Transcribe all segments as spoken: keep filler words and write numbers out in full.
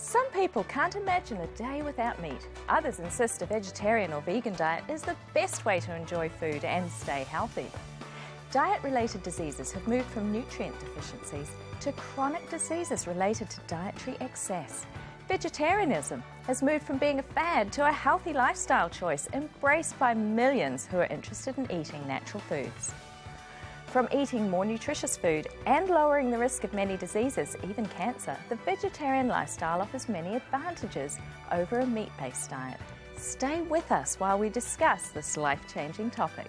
Some people can't imagine a day without meat. Others insist a vegetarian or vegan diet is the best way to enjoy food and stay healthy. Diet-related diseases have moved from nutrient deficiencies to chronic diseases related to dietary excess. Vegetarianism has moved from being a fad to a healthy lifestyle choice embraced by millions who are interested in eating natural foods. From eating more nutritious food and lowering the risk of many diseases, even cancer, the vegetarian lifestyle offers many advantages over a meat-based diet. Stay with us while we discuss this life-changing topic.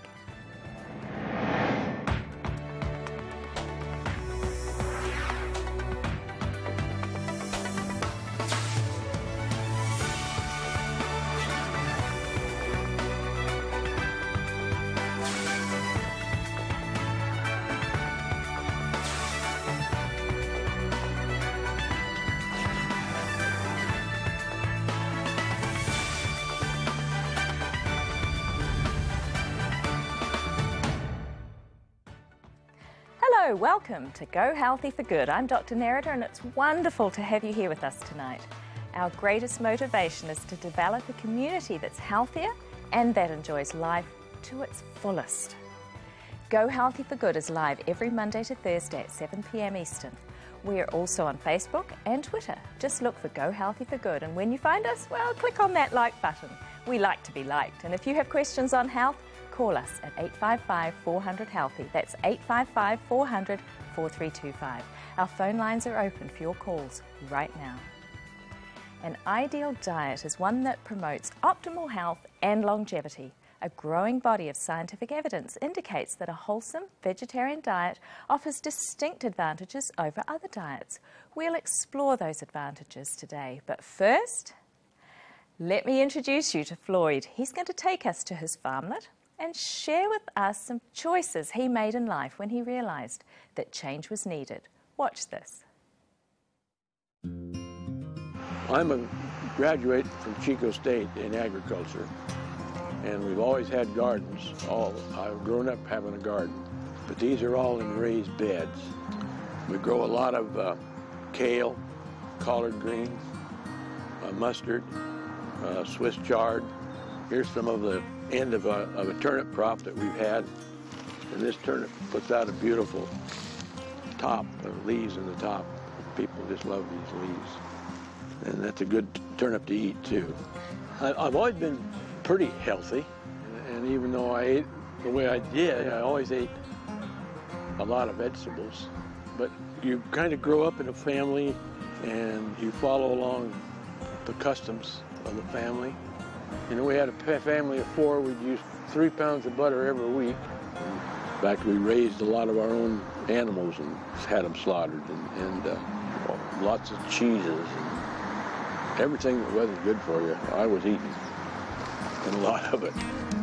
Hello, welcome to Go Healthy for Good. I'm Doctor Nerida and it's wonderful to have you here with us tonight. Our greatest motivation is to develop a community that's healthier and that enjoys life to its fullest. Go Healthy for Good is live every Monday to Thursday at seven p m Eastern. We are also on Facebook and Twitter. Just look for Go Healthy for Good, and when you find us, well, click on that like button. We like to be liked, and if you have questions on health, call us at eight five five, four hundred, healthy. That's eight five five, four hundred, four three two five. Our phone lines are open for your calls right now. An ideal diet is one that promotes optimal health and longevity. A growing body of scientific evidence indicates that a wholesome vegetarian diet offers distinct advantages over other diets. We'll explore those advantages today, but first, let me introduce you to Floyd. He's going to take us to his farmlet and share with us some choices he made in life when he realized that change was needed. Watch this. I'm a graduate from Chico State in agriculture, and we've always had gardens. All I've grown up having a garden, but these are all in raised beds. We grow a lot of uh, kale, collard greens, uh, mustard, uh, Swiss chard. Here's some of the end of a, of a turnip crop that we've had, and this turnip puts out a beautiful top, uh, leaves in the top. People just love these leaves, and that's a good turnip to eat too. I, I've always been pretty healthy, and even though I ate the way I did, I always ate a lot of vegetables. But you kind of grow up in a family and you follow along the customs of the family. You know, we had a family of four. We'd use three pounds of butter every week. In fact, we raised a lot of our own animals and had them slaughtered, and, and uh, lots of cheeses and everything that wasn't good for you, I was eating, and a lot of it.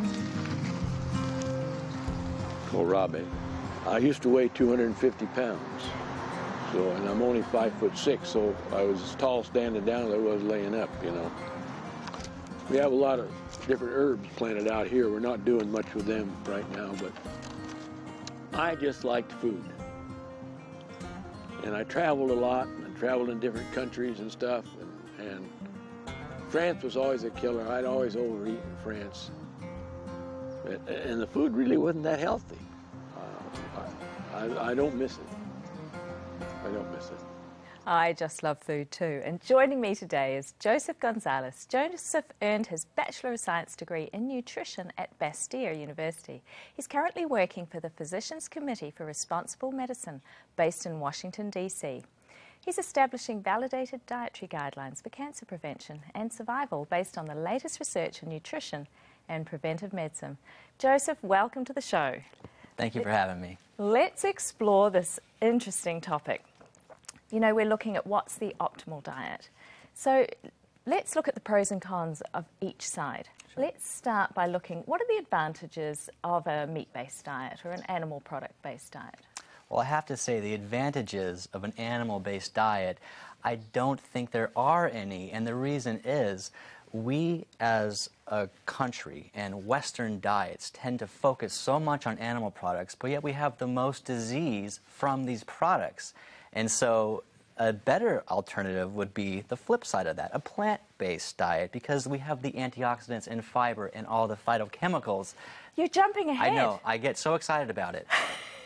Kohlrabi. I used to weigh two hundred fifty pounds, so, and I'm only five foot six, so I was as tall standing down as I was laying up, you know. We have a lot of different herbs planted out here. We're not doing much with them right now, but I just liked food. And I traveled a lot, and I traveled in different countries and stuff, and, and France was always a killer. I'd always overeat in France. And the food really wasn't that healthy. Uh, I, I don't miss it. I don't miss it. I just love food too. And joining me today is Joseph Gonzalez. Joseph earned his Bachelor of Science degree in nutrition at Bastyr University. He's currently working for the Physicians Committee for Responsible Medicine based in Washington, D C He's establishing validated dietary guidelines for cancer prevention and survival based on the latest research in nutrition and preventive medicine. Joseph, welcome to the show. Thank you for having me. Let's explore this interesting topic. You know, we're looking at what's the optimal diet. So let's look at the pros and cons of each side. Sure. Let's start by looking, what are the advantages of a meat-based diet or an animal product-based diet? Well, I have to say the advantages of an animal-based diet, I don't think there are any, and the reason is we as a country and Western diets tend to focus so much on animal products, but yet we have the most disease from these products. And so a better alternative would be the flip side of that, a plant-based diet, because we have the antioxidants and fiber and all the phytochemicals. You're jumping ahead. I know. I get so excited about it.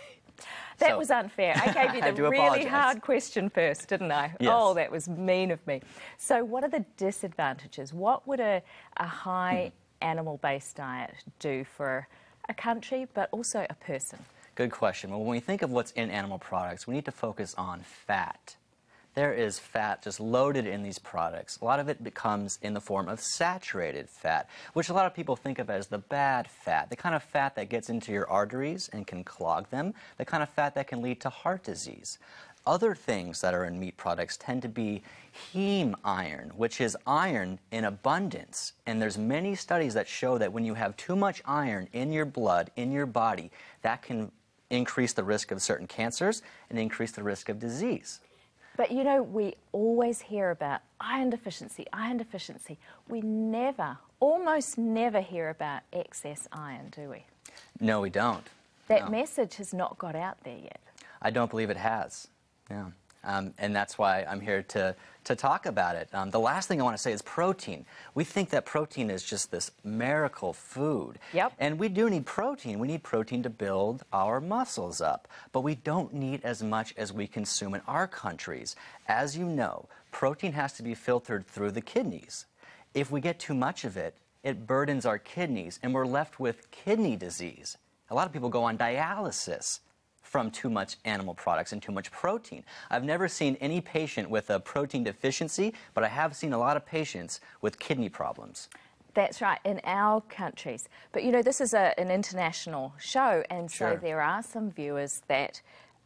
That So- was unfair. I gave you I the do really apologize. hard question first, didn't I? Yes. Oh, that was mean of me. So what are the disadvantages? What would a, a high animal-based diet do for a country, but also a person? Good question. Well, when we think of what's in animal products, we need to focus on fat. There is fat just loaded in these products. A lot of it becomes in the form of saturated fat, which a lot of people think of as the bad fat, the kind of fat that gets into your arteries and can clog them, the kind of fat that can lead to heart disease. Other things that are in meat products tend to be heme iron, which is iron in abundance. And there's many studies that show that when you have too much iron in your blood, in your body, that can increase the risk of certain cancers and increase the risk of disease. But you know, we always hear about iron deficiency, iron deficiency. We never, almost never hear about excess iron, do we? No, we don't. That No. message has not got out there yet. I don't believe it has. Yeah. Um, and that's why I'm here to, to talk about it. Um, the last thing I want to say is protein. We think that protein is just this miracle food. Yep. And we do need protein. We need protein to build our muscles up. But we don't need as much as we consume in our countries. As you know, protein has to be filtered through the kidneys. If we get too much of it, it burdens our kidneys, and we're left with kidney disease. A lot of people go on dialysis from too much animal products and too much protein. I've never seen any patient with a protein deficiency, but I have seen a lot of patients with kidney problems. That's right, in our countries. But you know, this is a, an international show, and so Sure. there are some viewers that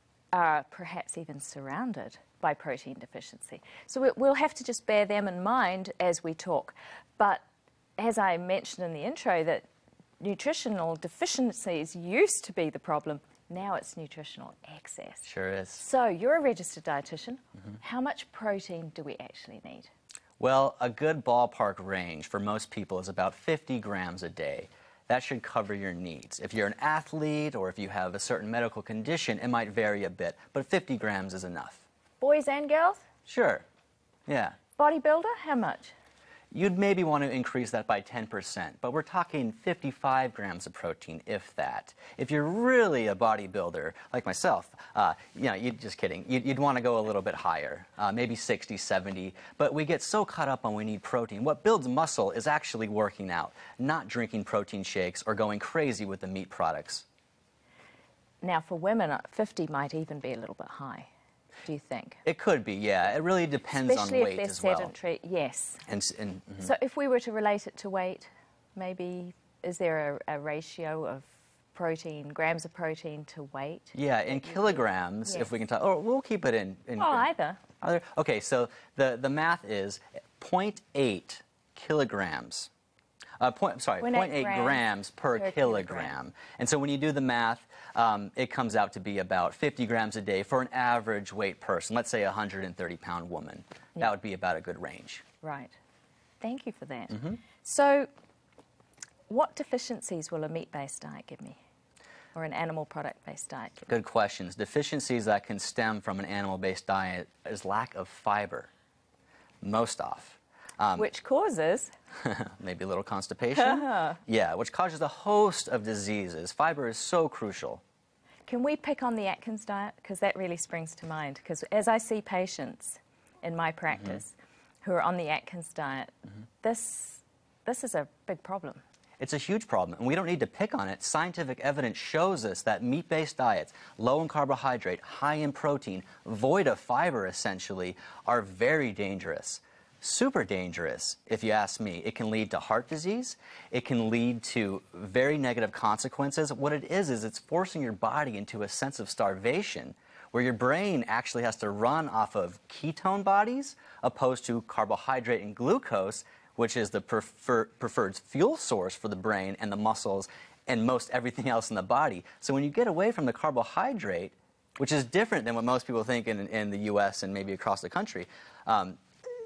are perhaps even surrounded by protein deficiency. So we- we'll have to just bear them in mind as we talk. But as I mentioned in the intro, that nutritional deficiencies used to be the problem. Now it's nutritional excess. Sure is. So you're a registered dietitian. Mm-hmm. How much protein do we actually need? Well, a good ballpark range for most people is about fifty grams a day. That should cover your needs. If you're an athlete or if you have a certain medical condition, it might vary a bit, but fifty grams is enough. Boys and girls? Sure. Yeah. Bodybuilder? How much? You'd maybe want to increase that by ten percent, but we're talking fifty-five grams of protein, if that. If you're really a bodybuilder, like myself, uh, you know, you'd, just kidding, you'd, you'd want to go a little bit higher, uh, maybe sixty, seventy, but we get so caught up on we need protein. What builds muscle is actually working out, not drinking protein shakes or going crazy with the meat products. Now, for women, uh, fifty might even be a little bit high, do you think? It could be, yeah. It really depends Especially on weight if they're as well. sedentary, yes. And, s- and, mhm. So if we were to relate it to weight, maybe is there a, a ratio of protein, grams of protein to weight? Yeah, in kilograms, Yes. if we can talk, or we'll keep it in. in Oh, in- either. Either. Okay, so the, the math is zero point eight kilograms. Uh, point, sorry, zero point eight zero point eight grams grams per, per kilogram. kilogram. And so when you do the math, um, it comes out to be about fifty grams a day for an average weight person. Let's say a one hundred thirty pound woman. Yeah. That would be about a good range. Right. Thank you for that. Mm-hmm. So what deficiencies will a meat-based diet give me? Or an animal product-based diet give me? Good questions. Deficiencies that can stem from an animal-based diet is lack of fiber, most off. Um, Which causes? maybe a little constipation. Yeah, which causes a host of diseases. Fiber is so crucial. Can we pick on the Atkins diet? Because that really springs to mind. Because as I see patients in my practice mm-hmm. who are on the Atkins diet, mm-hmm. this, this is a big problem. It's a huge problem, and we don't need to pick on it. Scientific evidence shows us that meat-based diets, low in carbohydrate, high in protein, void of fiber essentially, are very dangerous. Super dangerous, if you ask me. It can lead to heart disease. It can lead to very negative consequences. What it is, is it's forcing your body into a sense of starvation, where your brain actually has to run off of ketone bodies opposed to carbohydrate and glucose, which is the prefer preferred fuel source for the brain and the muscles and most everything else in the body. So when you get away from the carbohydrate, which is different than what most people think in, in the U S and maybe across the country, um,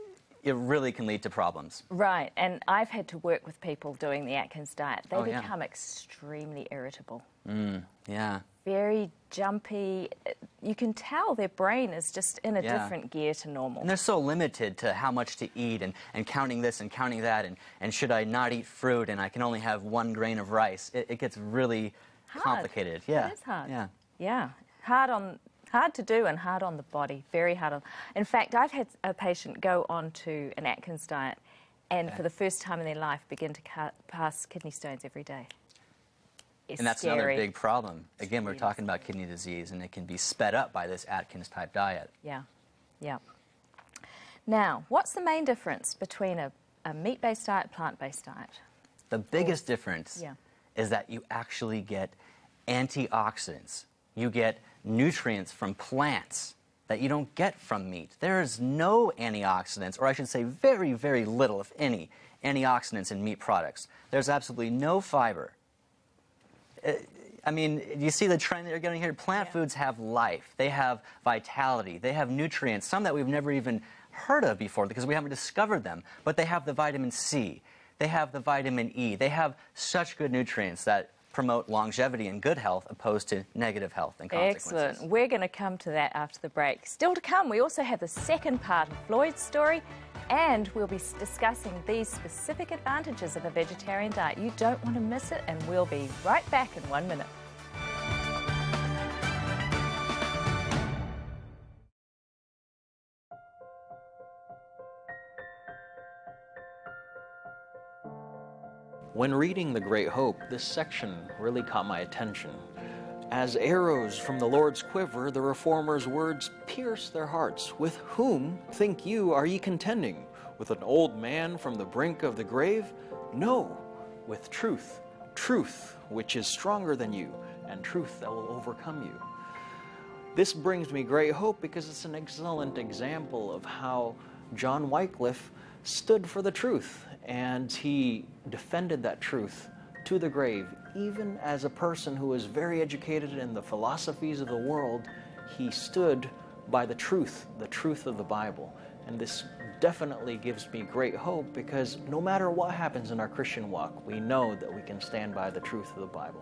it really can lead to problems. Right, and I've had to work with people doing the Atkins diet. They Oh, yeah. become extremely irritable. Mm, yeah. Very jumpy. You can tell their brain is just in a Yeah. different gear to normal. And they're so limited to how much to eat and, and counting this and counting that and, and should I not eat fruit and I can only have one grain of rice. It, it gets really Hard. complicated. Yeah. It is hard. Yeah. Yeah, hard on, hard to do and hard on the body, very hard on. In fact, I've had a patient go on to an Atkins diet and Okay. for the first time in their life begin to cut, pass kidney stones every day. It's And that's scary. another big problem. Again, we're really talking about kidney disease, and it can be sped up by this Atkins-type diet. Yeah, yeah. Now, what's the main difference between a, a meat-based diet and plant-based diet? The biggest difference Yeah. is that you actually get antioxidants. You get nutrients from plants that you don't get from meat. There is no antioxidants, or I should say very, very little, if any, antioxidants in meat products. There's absolutely no fiber. I mean, you see the trend that you're getting here? Plant Yeah. foods have life. They have vitality. They have nutrients, some that we've never even heard of before because we haven't discovered them. But they have the vitamin C. They have the vitamin E. They have such good nutrients that promote longevity and good health opposed to negative health and consequences. Excellent. We're going to come to that after the break. Still to come, we also have the second part of Floyd's story, and we'll be discussing these specific advantages of a vegetarian diet. You don't want to miss it, and we'll be right back in one minute. When reading The Great Hope, this section really caught my attention. As arrows from the Lord's quiver, the Reformer's words pierce their hearts. With whom, think you, are ye contending? With an old man from the brink of the grave? No, with truth, truth which is stronger than you, and truth that will overcome you. This brings me great hope because it's an excellent example of how John Wycliffe stood for the truth, and he defended that truth to the grave. Even as a person who was very educated in the philosophies of the world, he stood by the truth, the truth of the Bible. And this definitely gives me great hope because no matter what happens in our Christian walk, we know that we can stand by the truth of the Bible.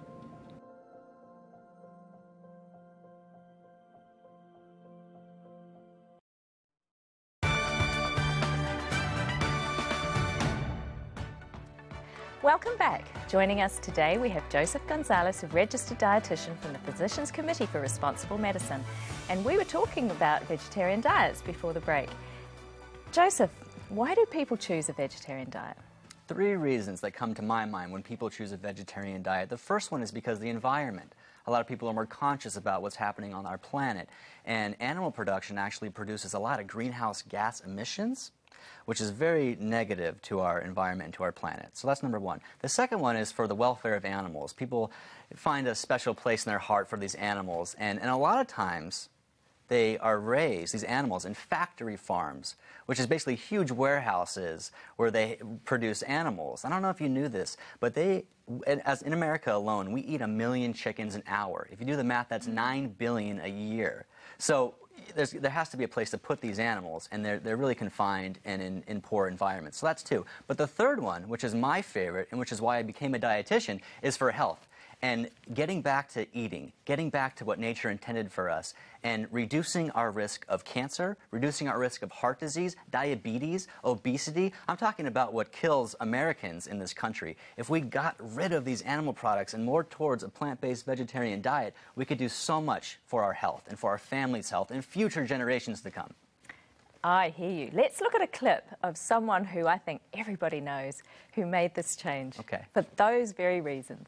Welcome back. Joining us today, we have Joseph Gonzalez, a registered dietitian from the Physicians Committee for Responsible Medicine. And we were talking about vegetarian diets before the break. Joseph, why do people choose a vegetarian diet? Three reasons that come to my mind when people choose a vegetarian diet. The first one is because of the environment. A lot of people are more conscious about what's happening on our planet. And animal production actually produces a lot of greenhouse gas emissions, which is very negative to our environment and to our planet. So that's number one. The second one is for the welfare of animals. People find a special place in their heart for these animals, and, and a lot of times they are raised, these animals, in factory farms, which is basically huge warehouses where they produce animals. I don't know if you knew this, but they, as in America alone, we eat a million chickens an hour. If you do the math, that's nine billion a year. So There's, there has to be a place to put these animals, and they're, they're really confined and in, in poor environments. So that's two. But the third one, which is my favorite, and which is why I became a dietitian, is for health. And getting back to eating, getting back to what nature intended for us, and reducing our risk of cancer, reducing our risk of heart disease, diabetes, obesity. I'm talking about what kills Americans in this country. If we got rid of these animal products and more towards a plant-based vegetarian diet, we could do so much for our health and for our family's health and future generations to come. I hear you. Let's look at a clip of someone who I think everybody knows who made this change. Okay. For those very reasons.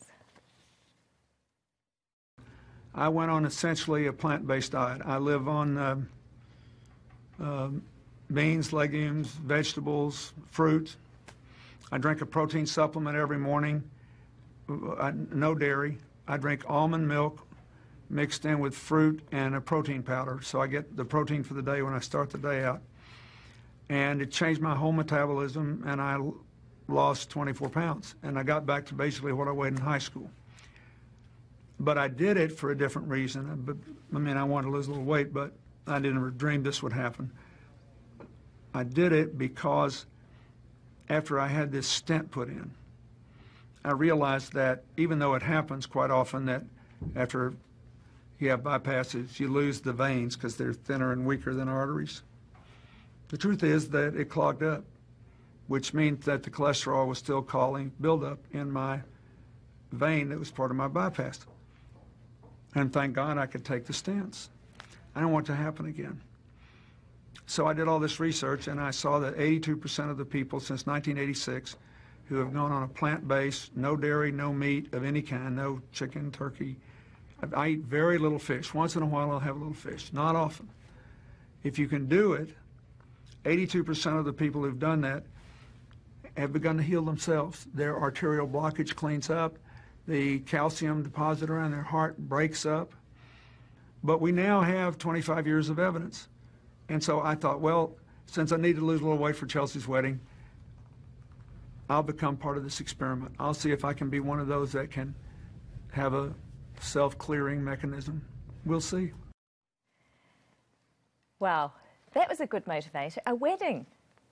I went on essentially a plant-based diet. I live on uh, uh, beans, legumes, vegetables, fruit. I drink a protein supplement every morning, I, no dairy. I drink almond milk mixed in with fruit and a protein powder, so I get the protein for the day when I start the day out. And it changed my whole metabolism, and I lost twenty-four pounds, and I got back to basically what I weighed in high school. But I did it for a different reason. I mean, I wanted to lose a little weight, but I didn't ever dream this would happen. I did it because after I had this stent put in, I realized that even though it happens quite often that after you have bypasses, you lose the veins because they're thinner and weaker than arteries. The truth is that it clogged up, which means that the cholesterol was still causing buildup in my vein that was part of my bypass. And thank God I could take the stents. I don't want it to happen again. So I did all this research, and I saw that eighty-two percent of the people since nineteen eighty-six who have gone on a plant-based, no dairy, no meat of any kind, no chicken, turkey. I eat very little fish. Once in a while I'll have a little fish, not often. If you can do it, eighty-two percent of the people who've done that have begun to heal themselves. Their arterial blockage cleans up. The calcium deposit around their heart breaks up. But we now have twenty-five years of evidence. And so I thought, well, since I need to lose a little weight for Chelsea's wedding, I'll become part of this experiment. I'll see if I can be one of those that can have a self-clearing mechanism. We'll see. Wow, that was a good motivator. A wedding.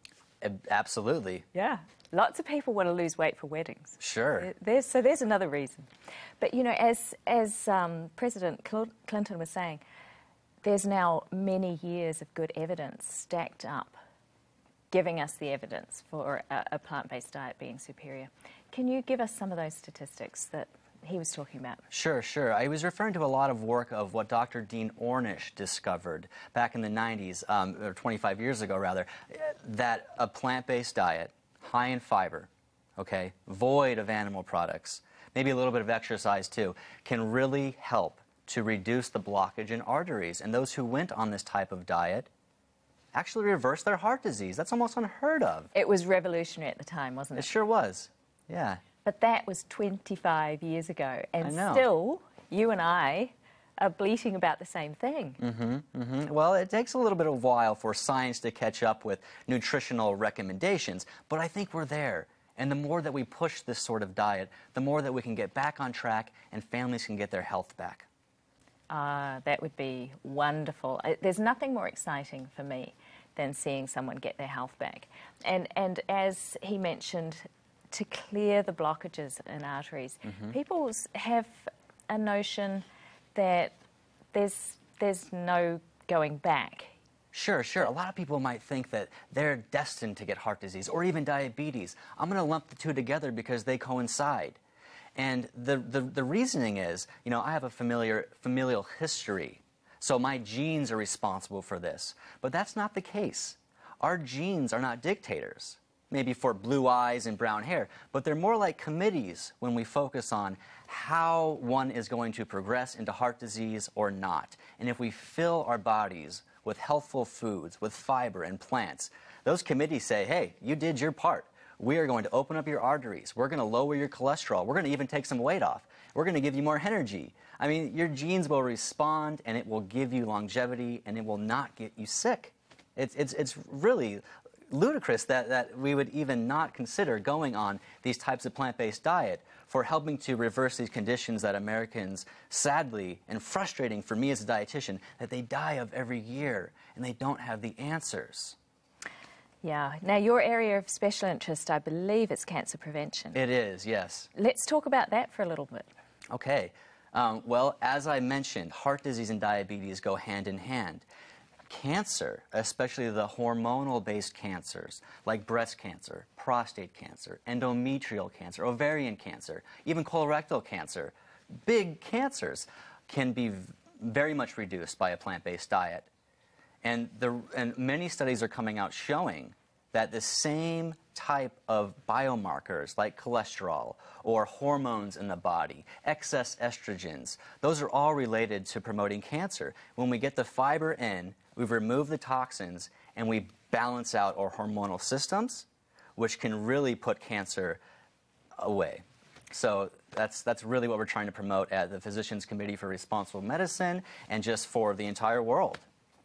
Absolutely. Yeah. Lots of people want to lose weight for weddings. Sure. There's, so there's another reason. But, you know, as, as um, President Clinton was saying, there's now many years of good evidence stacked up, giving us the evidence for a, a plant-based diet being superior. Can you give us some of those statistics that he was talking about? Sure, sure. I was referring to a lot of work of what Doctor Dean Ornish discovered back in the nineties, um, or twenty-five years ago rather, that a plant-based diet, high in fiber, okay, void of animal products, maybe a little bit of exercise too, can really help to reduce the blockage in arteries. And those who went on this type of diet actually reversed their heart disease. That's almost unheard of. It was revolutionary at the time, wasn't it? It sure was, yeah. But that was twenty-five years ago, and I know. still, you and I are bleating about the same thing. Mm-hmm, mm-hmm. Well, it takes a little bit of a while for science to catch up with nutritional recommendations, but I think we're there. And the more that we push this sort of diet, the more that we can get back on track and families can get their health back. Ah, uh, that would be wonderful. There's nothing more exciting for me than seeing someone get their health back. And, and as he mentioned, to clear the blockages in arteries, mm-hmm. people have a notion that there's, there's no going back. Sure, sure. A lot of people might think that they're destined to get heart disease or even diabetes. I'm going to lump the two together because they coincide. And the, the, the reasoning is, you know, I have a familiar, familial history, so my genes are responsible for this. But that's not the case. Our genes are not dictators, maybe for blue eyes and brown hair, but they're more like committees when we focus on how one is going to progress into heart disease or not. And if we fill our bodies with healthful foods, with fiber and plants, those committees say, hey, you did your part. We are going to open up your arteries. We're going to lower your cholesterol. We're going to even take some weight off. We're going to give you more energy. I mean, your genes will respond, and it will give you longevity, and it will not get you sick. It's, it's, it's really ludicrous that, that we would even not consider going on these types of plant-based diet for helping to reverse these conditions that Americans, sadly, and frustrating for me as a dietitian, that they die of every year, and they don't have the answers. Yeah. Now, your area of special interest, I believe, is cancer prevention. It is, yes. Let's talk about that for a little bit. Okay. Um, well, as I mentioned, heart disease and diabetes go hand in hand. Cancer, especially the hormonal-based cancers, like breast cancer, prostate cancer, endometrial cancer, ovarian cancer, even colorectal cancer, big cancers, can be very much reduced by a plant-based diet. And, the, and many studies are coming out showing that the same type of biomarkers like cholesterol or hormones in the body, excess estrogens, those are all related to promoting cancer. When we get the fiber in, we've removed the toxins, and we balance out our hormonal systems, which can really put cancer away. So that's, that's really what we're trying to promote at the Physicians Committee for Responsible Medicine and just for the entire world.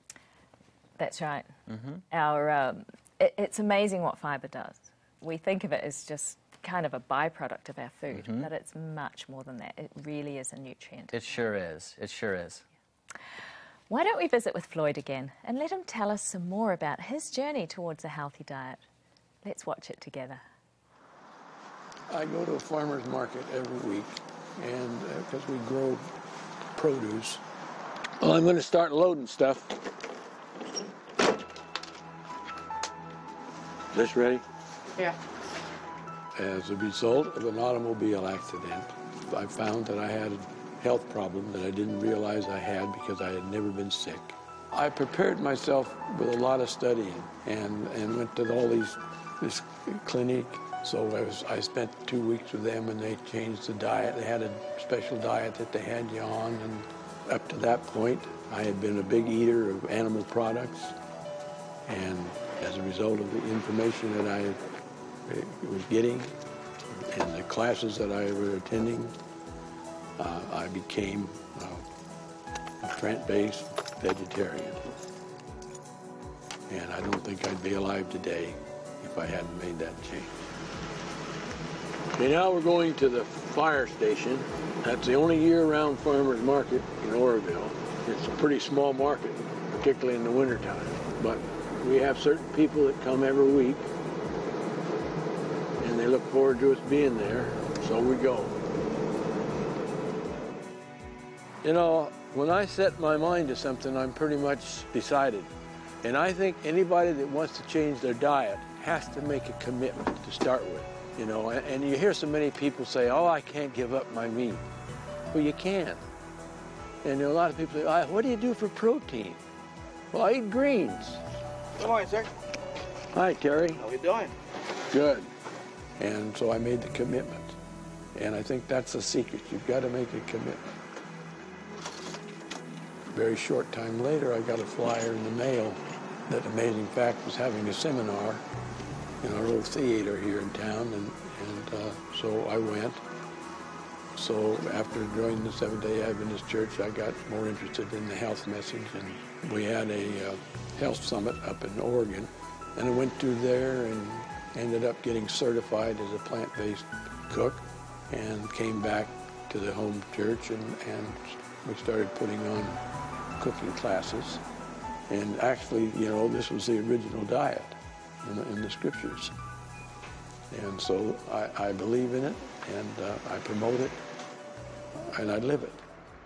That's right. Mm-hmm. Our, um, it, it's amazing what fibre does. We think of it as just kind of a byproduct of our food, mm-hmm. but it's much more than that. It really is a nutrient. It sure is. It sure is. Why don't we visit with Floyd again and let him tell us some more about his journey towards a healthy diet. Let's watch it together. I go to a farmer's market every week, and because uh, we grow produce. Well, I'm going to start loading stuff. This ready? Yeah. As a result of an automobile accident, I found that I had a health problem that I didn't realize I had because I had never been sick. I prepared myself with a lot of studying and, and went to all these this clinic. So I, was, I spent two weeks with them, and they changed the diet. They had a special diet that they had you on, and up to that point, I had been a big eater of animal products, and as a result of the information that I was getting and the classes that I was attending, uh, I became uh, a plant-based vegetarian. And I don't think I'd be alive today if I hadn't made that change. Okay, now we're going to the fire station. That's the only year-round farmer's market in Oroville. It's a pretty small market, particularly in the wintertime. But we have certain people that come every week, and they look forward to us being there, so we go. You know, when I set my mind to something, I'm pretty much decided. And I think anybody that wants to change their diet has to make a commitment to start with. You know, and, and you hear so many people say, oh, I can't give up my meat. Well, you can. And there are a lot of people say, oh, what do you do for protein? Well, I eat greens. Good morning, sir. Hi, Terry. How are you doing? Good. And so I made the commitment. And I think that's the secret. You've got to make a commitment. A very short time later, I got a flyer in the mail that Amazing Fact was having a seminar in our little theater here in town, and, and uh, so I went. So after joining the Seventh-day Adventist Church, I got more interested in the health message, and we had a uh, health summit up in Oregon, and I went to there and ended up getting certified as a plant-based cook, and came back to the home church, and, and we started putting on cooking classes. And actually, you know, this was the original diet in the, in the scriptures. And so I, I believe in it, and uh, I promote it, and I live it.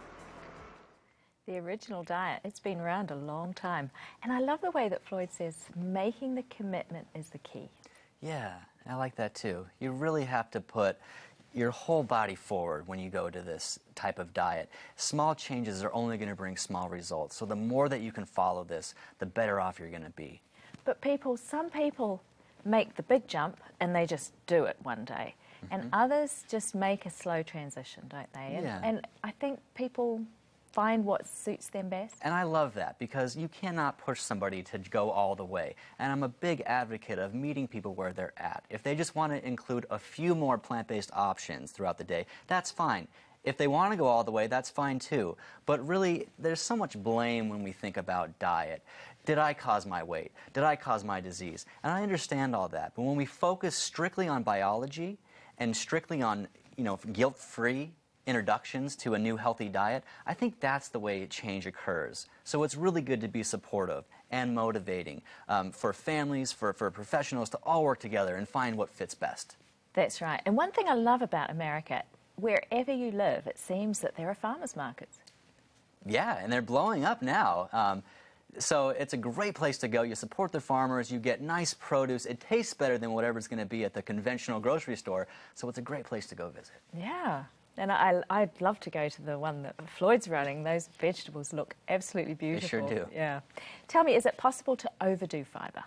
The original diet, it's been around a long time. And I love the way that Floyd says making the commitment is the key. Yeah, I like that too. You really have to put your whole body forward when you go to this type of diet. Small changes are only going to bring small results. So the more that you can follow this, the better off you're going to be. But people, some people make the big jump and they just do it one day. Mm-hmm. And others just make a slow transition, don't they? And, yeah. and I think people find what suits them best. And I love that, because you cannot push somebody to go all the way. And I'm a big advocate of meeting people where they're at. If they just want to include a few more plant-based options throughout the day, that's fine. If they want to go all the way, that's fine too. But really, there's so much blame when we think about diet. Did I cause my weight? Did I cause my disease? And I understand all that. But when we focus strictly on biology and strictly on, you know, guilt-free introductions to a new healthy diet, I think that's the way change occurs. So it's really good to be supportive and motivating um, for families, for, for professionals to all work together and find what fits best. That's right. And one thing I love about America, wherever you live, it seems that there are farmers markets. Yeah, and they're blowing up now. Um, so it's a great place to go. You support the farmers, you get nice produce. It tastes better than whatever's going to be at the conventional grocery store. So it's a great place to go visit. Yeah. And I, I'd love to go to the one that Floyd's running. Those vegetables look absolutely beautiful. They sure do. Yeah. Tell me, is it possible to overdo fiber?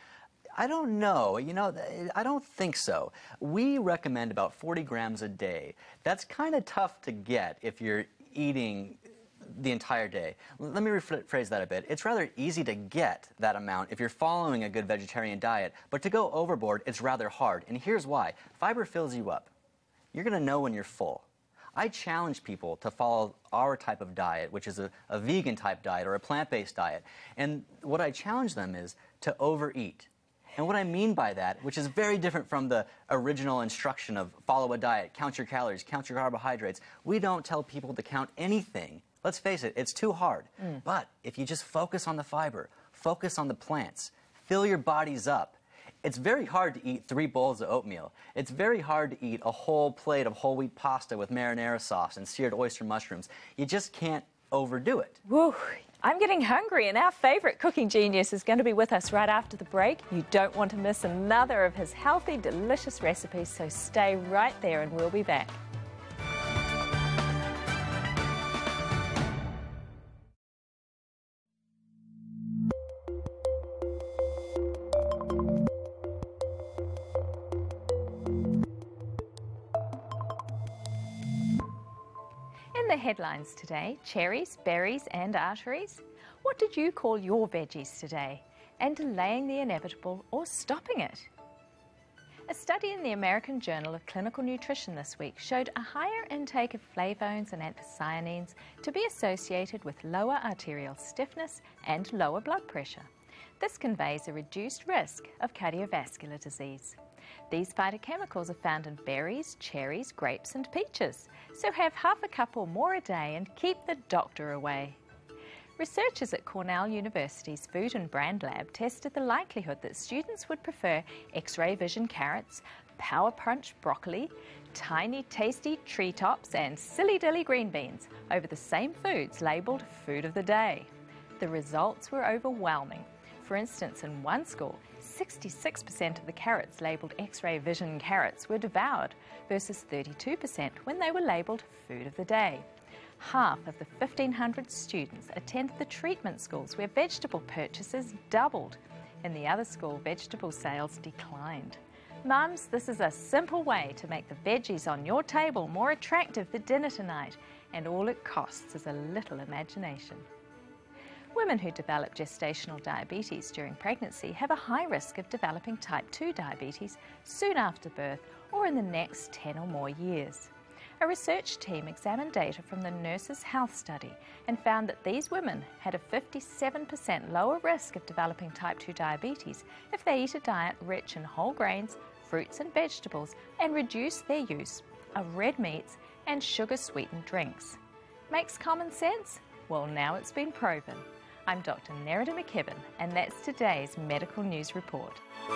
I don't know. You know, I don't think so. We recommend about forty grams a day. That's kind of tough to get if you're eating the entire day. Let me rephrase that a bit. It's rather easy to get that amount if you're following a good vegetarian diet, but to go overboard, it's rather hard. And here's why. Fiber fills you up. You're going to know when you're full. I challenge people to follow our type of diet, which is a, a vegan type diet or a plant-based diet. And what I challenge them is to overeat. And what I mean by that, which is very different from the original instruction of follow a diet, count your calories, count your carbohydrates, we don't tell people to count anything. Let's face it, it's too hard. Mm. But if you just focus on the fiber, focus on the plants, fill your bodies up. It's very hard to eat three bowls of oatmeal. It's very hard to eat a whole plate of whole wheat pasta with marinara sauce and seared oyster mushrooms. You just can't overdo it. Woo, I'm getting hungry, and our favourite cooking genius is going to be with us right after the break. You don't want to miss another of his healthy, delicious recipes, so stay right there and we'll be back. The headlines today: cherries, berries and arteries. What did you call your veggies today? And delaying the inevitable or stopping it? A study in the American Journal of Clinical Nutrition this week showed a higher intake of flavones and anthocyanins to be associated with lower arterial stiffness and lower blood pressure. This conveys a reduced risk of cardiovascular disease. These phytochemicals are found in berries, cherries, grapes and peaches, so have half a cup or more a day and keep the doctor away. Researchers at Cornell University's Food and Brand Lab tested the likelihood that students would prefer X-ray vision carrots, Power Punch broccoli, tiny tasty treetops and silly-dilly green beans over the same foods labelled Food of the Day. The results were overwhelming. For instance, in one school, sixty-six percent of the carrots labelled X-ray vision carrots were devoured versus thirty-two percent when they were labelled Food of the Day. Half of the fifteen hundred students attended the treatment schools where vegetable purchases doubled. In the other school, vegetable sales declined. Mums, this is a simple way to make the veggies on your table more attractive for dinner tonight, and all it costs is a little imagination. Women who develop gestational diabetes during pregnancy have a high risk of developing type two diabetes soon after birth or in the next ten or more years. A research team examined data from the Nurses' Health Study and found that these women had a fifty-seven percent lower risk of developing type two diabetes if they eat a diet rich in whole grains, fruits and vegetables and reduce their use of red meats and sugar-sweetened drinks. Makes common sense? Well, now it's been proven. I'm Doctor Nerida McKibben, and that's today's Medical News Report.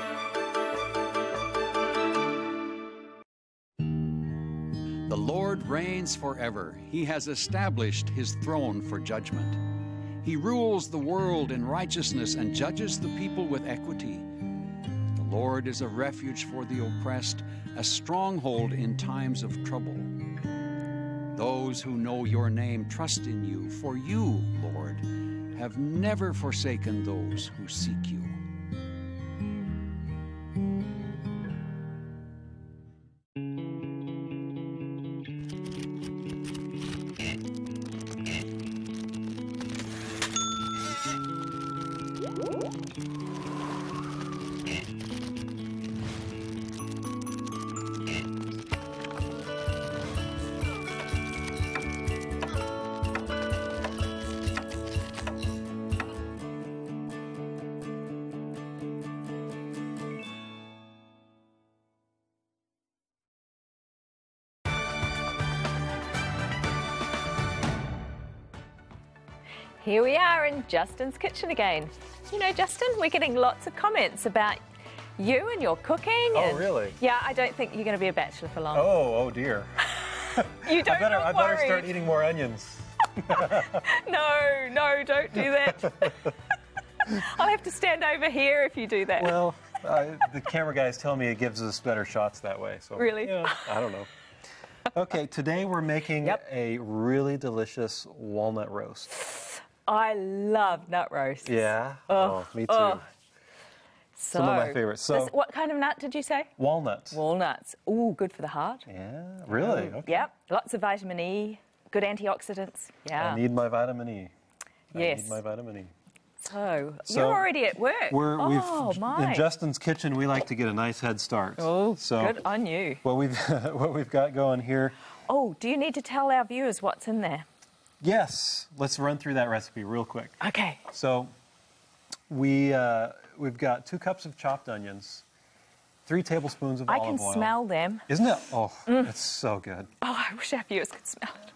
The Lord reigns forever. He has established his throne for judgment. He rules the world in righteousness and judges the people with equity. The Lord is a refuge for the oppressed, a stronghold in times of trouble. Those who know your name trust in you, for you, Lord, have never forsaken those who seek you. Here we are in Justin's kitchen again. You know, Justin, we're getting lots of comments about you and your cooking. Oh, and really? Yeah, I don't think you're going to be a bachelor for long. Oh, oh dear. You don't I better, look I better worried. start eating more onions. No, no, don't do that. I'll have to stand over here if you do that. Well, uh, the camera guys tell me it gives us better shots that way. So, Really? Yeah, I don't know. Okay, today we're making Yep. a really delicious walnut roast. I love nut roasts. Yeah? Oh, me too. oh. So, Some of my favorites. So, this- what kind of nut did you say? walnuts. Walnuts. Ooh, good for the heart. Yeah, really? Okay. Yep, lots of vitamin E, good antioxidants. Yeah. I need my vitamin E. I Yes. need my vitamin E. So, So, you're already at work. We're, oh, we've, my. In Justin's kitchen, we like to get a nice head start. Oh, so good on you. What we've, what we've got going here. Oh, do you need to tell our viewers what's in there? Yes, let's run through that recipe real quick. Okay. So we, uh, we've got two cups of chopped onions, three tablespoons of I olive can oil. smell them. Isn't it? Oh, it's so good. Oh, I wish our viewers could smell it. Oh,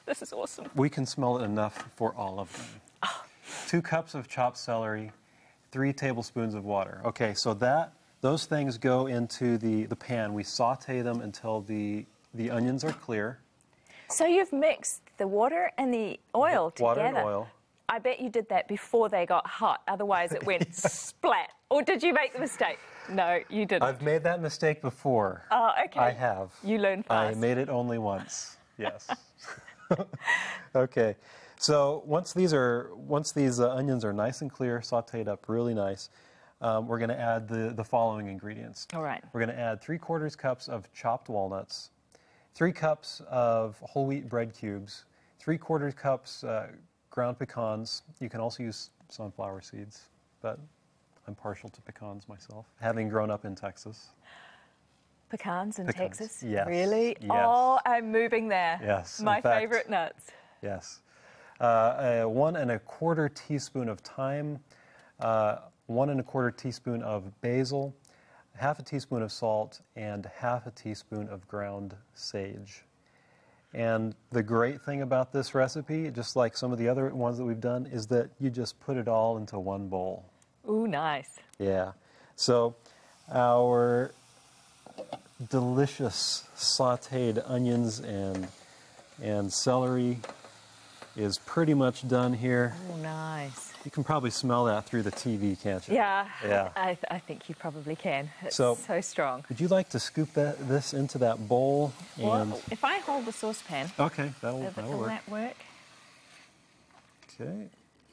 this is awesome. We can smell it enough for all of them. Oh. Two cups of chopped celery, three tablespoons of water. Okay, so that those things go into the, the pan. We saute them until the, the onions are clear. So you've mixed the water and the oil Water together. and oil. I bet you did that before they got hot. Otherwise, it went splat. Or did you make the mistake? No, you didn't. I've made that mistake before. Oh, okay. I have. You learn fast. I made it only once. Yes. Okay. So once these are once these uh, onions are nice and clear, sautéed up really nice, um, we're going to add the the following ingredients. All right. We're going to add three quarters cups of chopped walnuts, three cups of whole wheat bread cubes, three quarters cups uh, ground pecans. You can also use sunflower seeds, but I'm partial to pecans myself, having grown up in Texas. Pecans in Pecans, Texas? yes, Really? yes. Oh, I'm moving there. Yes, in My fact- favorite nuts. Yes. Uh, a one and a quarter teaspoon of thyme, uh, one and a quarter teaspoon of basil, half a teaspoon of salt, and half a teaspoon of ground sage. And the great thing about this recipe, just like some of the other ones that we've done, is that you just put it all into one bowl. Ooh, nice. Yeah. So our delicious sautéed onions and and celery is pretty much done here. Oh, nice. You can probably smell that through the T V, can't you? Yeah, Yeah. I, th- I think you probably can. It's So- so, strong. Would you like to scoop that this into that bowl? And Well, if I hold the saucepan, okay, that'll, will, that'll will work. that work? Okay.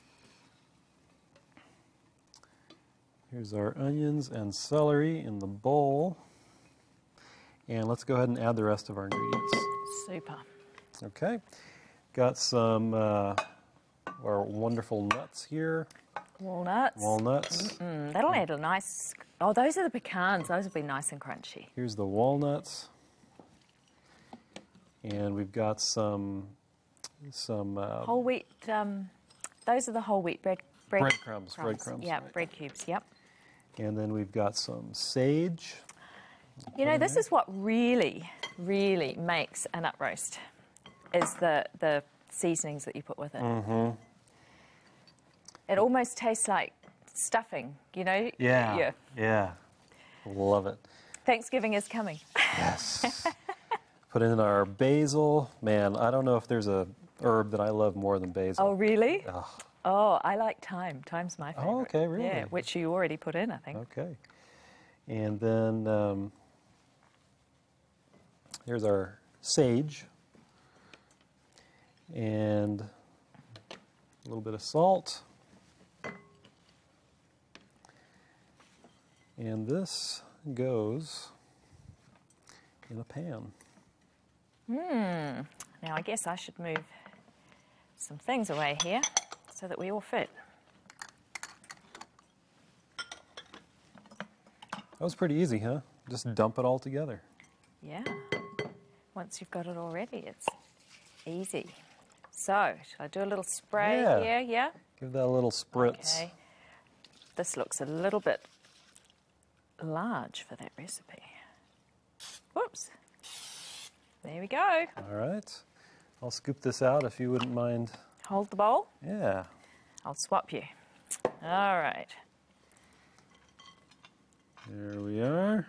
Here's our onions and celery in the bowl. And let's go ahead and add the rest of our ingredients. Super. Okay. Got some uh, our wonderful nuts here. Walnuts. Walnuts. Mm, that'll add a nice... Oh, those are the pecans. Those will be nice and crunchy. Here's the walnuts. And we've got some some uh, Whole wheat... Um, those are the whole wheat bread... bread breadcrumbs. Breadcrumbs. Yeah, right. bread cubes, yep. And then we've got some sage. You know, this is what really, really makes a nut roast, is the, the seasonings that you put with it. Mm-hmm. It almost tastes like stuffing, you know? Yeah. Yeah. Yeah. Love it. Thanksgiving is coming. Yes. Put in our basil. Man, I don't know if there's a herb that I love more than basil. Oh, really? Ugh. Oh, I like thyme. Thyme's my favorite. Oh, okay, really? Yeah, which you already put in, I think. Okay. And then um, here's our sage. And a little bit of salt. And this goes in a pan. Hmm. Now, I guess I should move some things away here so that we all fit. That was pretty easy, huh? Just dump it all together. Yeah. Once you've got it all ready, it's easy. So, should I do a little spray Yeah. here? Yeah? Give that a little spritz. Okay. This looks a little bit large for that recipe. Whoops. There we go. All right. I'll scoop this out if you wouldn't mind. Hold the bowl. Yeah. I'll swap you. All right. There we are.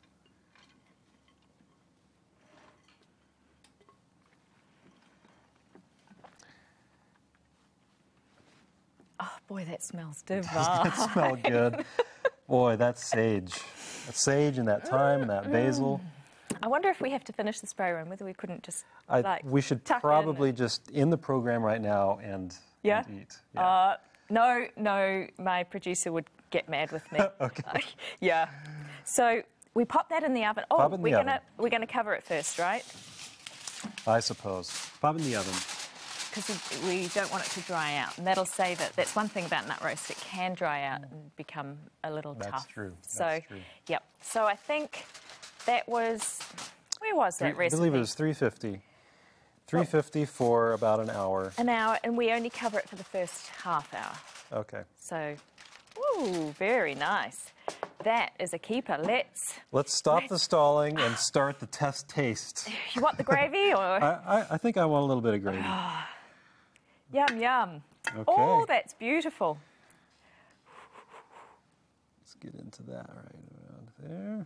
Oh, boy, that smells divine. It smells good. Boy, that's sage. That sage and that thyme and that basil. I wonder if we have to finish the spray run, whether we couldn't just, I, like, we should tuck in probably and- just end the program right now and, Yeah? and eat. Yeah. Uh, no, no, my producer would get mad with me. Okay. Yeah. So we pop that in the oven. Oh, Pop it in the we're gonna oven. we're gonna cover it first, right? I suppose. Pop in the oven. Because we don't want it to dry out, and that'll save it. That's one thing about nut roast; it can dry out and become a little That's tough. true. So, That's true. yep. So I think that was where was that Three- I recipe? believe it was three fifty. three fifty for about an hour. An hour, and we only cover it for the first half hour. Okay. So, ooh, very nice. that is a keeper. Let's... Let's stop the stalling and start the test taste. You want the gravy or... I, I, I think I want a little bit of gravy. Yum, yum. Okay. Oh, that's beautiful. Let's get into that right around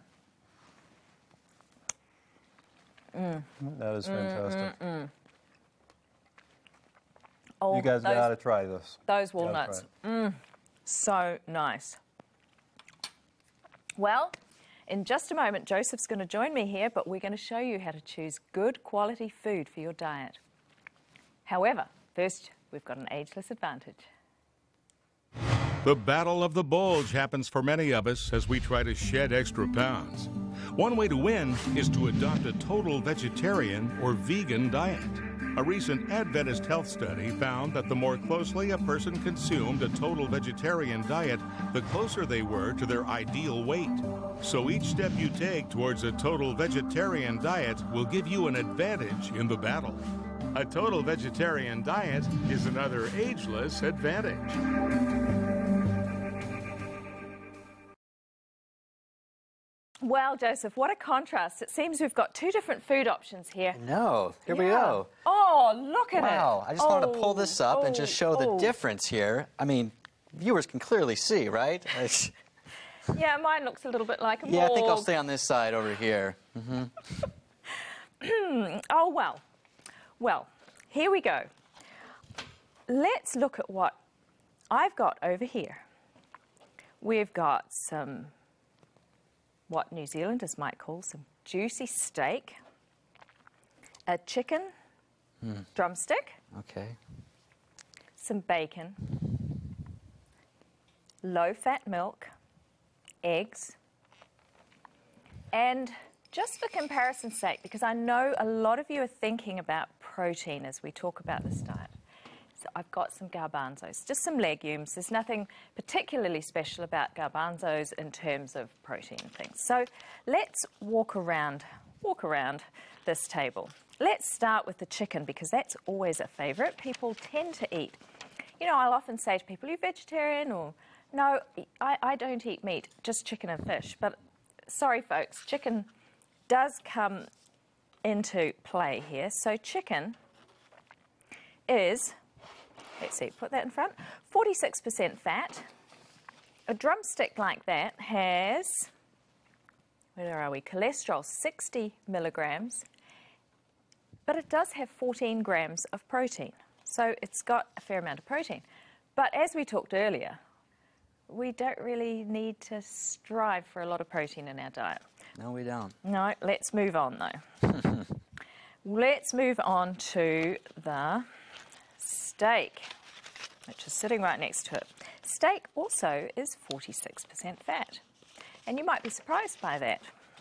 there. Mm. That is fantastic. Mm, mm, mm. Oh, you guys those, got to try this. Those walnuts. Mm, so nice. Well, in just a moment, Joseph's going to join me here, but we're going to show you how to choose good quality food for your diet. However, first, we've got an ageless advantage. The battle of the bulge happens for many of us as we try to shed extra pounds. One way to win is to adopt a total vegetarian or vegan diet. A recent Adventist health study found that the more closely a person consumed a total vegetarian diet, the closer they were to their ideal weight. So each step you take towards a total vegetarian diet will give you an advantage in the battle. A total vegetarian diet is another ageless advantage. Well, Joseph, what a contrast. It seems we've got two different food options here. No, here we Yeah. go. Oh, look at it. Wow, I just oh, wanted to pull this up oh, and just show the oh. difference here. I mean, viewers can clearly see, right? It's- Yeah, mine looks a little bit like a yeah, I think I'll ball. stay on this side over here. Mm-hmm. Oh, well. Well, here we go. Let's look at what I've got over here. We've got some, what New Zealanders might call some juicy steak, a chicken Mm. drumstick, Okay. some bacon, low-fat milk, eggs, and just for comparison's sake, because I know a lot of you are thinking about protein as we talk about this diet. So I've got some garbanzos, just some legumes. There's nothing particularly special about garbanzos in terms of protein things. So let's walk around, walk around this table. Let's start with the chicken because that's always a favourite. People tend to eat. You know, I'll often say to people, are you vegetarian? Or, no, I, I don't eat meat, just chicken and fish. But sorry, folks, chicken does come into play here. So chicken is, let's see, put that in front, forty-six percent fat. A drumstick like that has, where are we, cholesterol, sixty milligrams, but it does have fourteen grams of protein. So it's got a fair amount of protein. But as we talked earlier, we don't really need to strive for a lot of protein in our diet. No, we don't. No, let's move on though. Let's move on to the steak, which is sitting right next to it. Steak also is forty-six percent fat. And you might be surprised by that.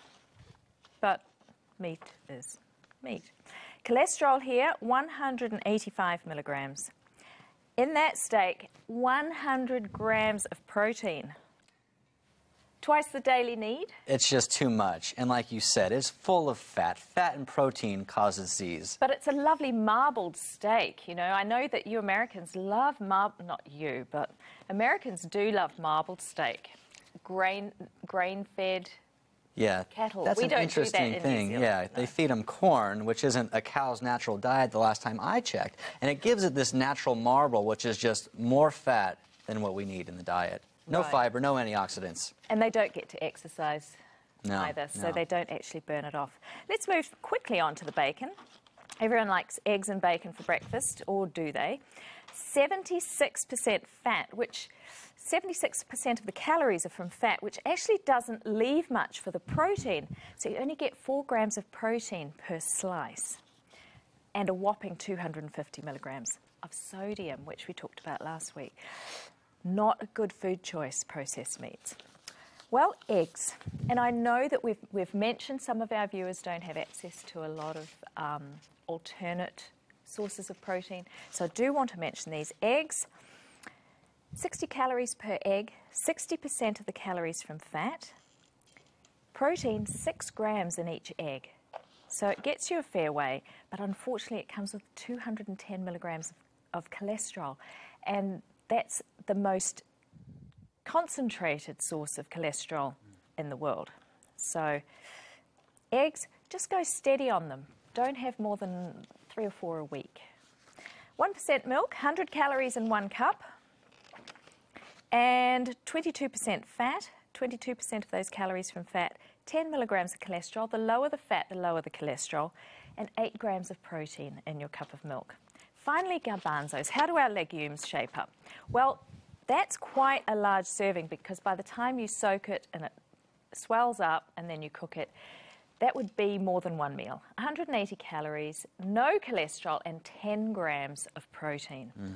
But meat is meat. Cholesterol here, one hundred eighty-five milligrams. In that steak, one hundred grams of protein. Twice the daily need. It's just too much. And like you said, it's full of fat. Fat and protein cause disease. But it's a lovely marbled steak, you know. I know that you Americans love marbled, not you, but Americans do love marbled steak. Grain, grain-fed Yeah, cattle. that's We an don't do that interesting in New thing. Zealand, Yeah, no. they feed them corn, which isn't a cow's natural diet the last time I checked. And it gives it this natural marble, which is just more fat than what we need in the diet. No Right. fiber, no antioxidants. And they don't get to exercise No, either, so no. they don't actually burn it off. Let's move quickly on to the bacon. Everyone likes eggs and bacon for breakfast, or do they? seventy-six percent fat, which seventy-six percent of the calories are from fat, which actually doesn't leave much for the protein. So you only get four grams of protein per slice and a whopping two hundred fifty milligrams of sodium, which we talked about last week. Not a good food choice, processed meats. Well, eggs. And I know that we've, we've mentioned some of our viewers don't have access to a lot of um, alternate sources of protein. So I do want to mention these. Eggs, sixty calories per egg, sixty percent of the calories from fat. Protein, six grams in each egg. So it gets you a fair way, but unfortunately it comes with two hundred ten milligrams of, of cholesterol. And that's the most concentrated source of cholesterol in the world. So eggs, just go steady on them. Don't have more than three or four a week. one percent milk, one hundred calories in one cup, and twenty-two percent fat, twenty-two percent of those calories from fat, ten milligrams of cholesterol. The lower the fat, the lower the cholesterol, and eight grams of protein in your cup of milk. Finally, garbanzos. How do our legumes shape up? Well, that's quite a large serving because by the time you soak it and it swells up and then you cook it, that would be more than one meal. one hundred eighty calories, no cholesterol, and ten grams of protein. Mm.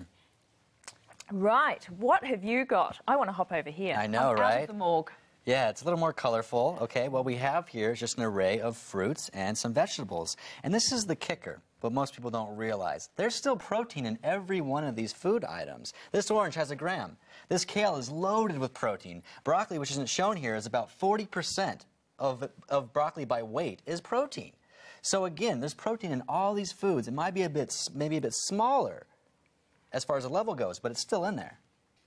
Right, what have you got? I want to hop over here. I know, I'm right? Out of the morgue. Yeah, it's a little more colorful. Okay, what we have here is just an array of fruits and some vegetables. And this is the kicker, but most people don't realize. There's still protein in every one of these food items. This orange has a gram. This kale is loaded with protein. Broccoli, which isn't shown here, is about forty percent of, of broccoli by weight is protein. So again, there's protein in all these foods. It might be a bit, maybe a bit smaller as far as the level goes, but it's still in there.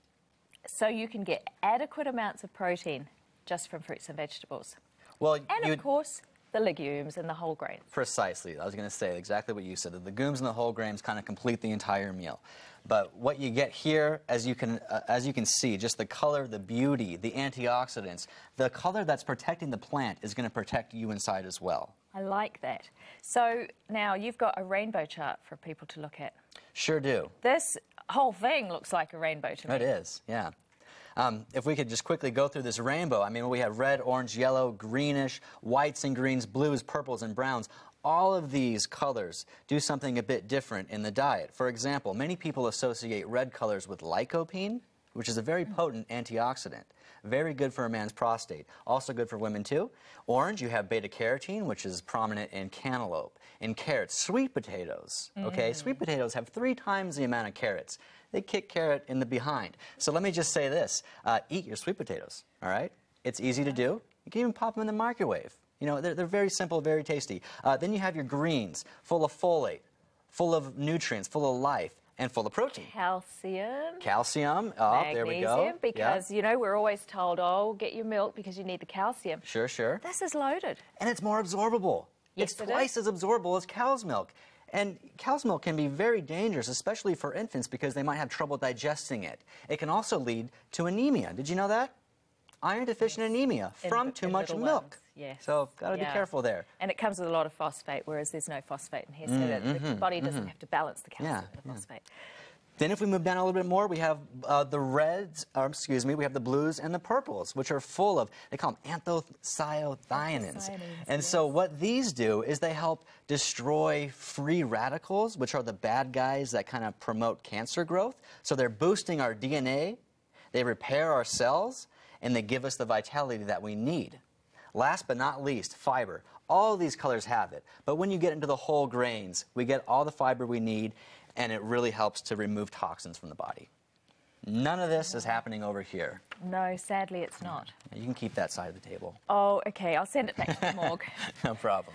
So you can get adequate amounts of protein just from fruits and vegetables. Well, and of course, the legumes and the whole grains. Precisely. I was going to say exactly what you said. The legumes and the whole grains kind of complete the entire meal. But what you get here, as you can, uh, as you can see, just the color, the beauty, the antioxidants, the color that's protecting the plant is going to protect you inside as well. I like that. So now you've got a rainbow chart for people to look at. Sure do. This whole thing looks like a rainbow to me. It is, yeah. Um, if we could just quickly go through this rainbow, I mean, we have red, orange, yellow, greenish, whites and greens, blues, purples, and browns. All of these colors do something a bit different in the diet. For example, many people associate red colors with lycopene, which is a very potent antioxidant. Very good for a man's prostate. Also good for women, too. Orange, you have beta-carotene, which is prominent in cantaloupe. In carrots, sweet potatoes, okay? Mm. Sweet potatoes have three times the amount of carrots. They kick carrot in the behind. So let me just say this. Uh, eat your sweet potatoes, all right? It's easy to do. You can even pop them in the microwave. You know, they're, they're very simple, very tasty. Uh, then you have your greens, full of folate, full of nutrients, full of life, and full of protein. Calcium. Calcium. Oh, Magnesium, there we go. Because, yeah. you know, we're always told, oh, get your milk because you need the calcium. Sure, sure. This is loaded. And it's more absorbable. Yes, it's it twice is. as absorbable as cow's milk. And cow's milk can be very dangerous, especially for infants, because they might have trouble digesting it. It can also lead to anemia. Did you know that? Iron deficient yes. anemia from in, too in much milk. Ones. Yes. So got to yeah. be careful there. And it comes with a lot of phosphate, whereas there's no phosphate in here, so mm, that mm-hmm, the body doesn't mm-hmm. have to balance the calcium yeah, and the yeah. phosphate. Then if we move down a little bit more, we have uh, the reds, or excuse me, we have the blues and the purples, which are full of, they call them anthocyanins. Anthocyanins, and yes. so what these do is they help destroy free radicals, which are the bad guys that kind of promote cancer growth. So they're boosting our D N A, they repair our cells, and they give us the vitality that we need. Last but not least, fiber. All these colors have it, but when you get into the whole grains, we get all the fiber we need, and it really helps to remove toxins from the body. None of this is happening over here. No, sadly it's not. You can keep that side of the table. Oh, okay, I'll send it back to the morgue. No problem.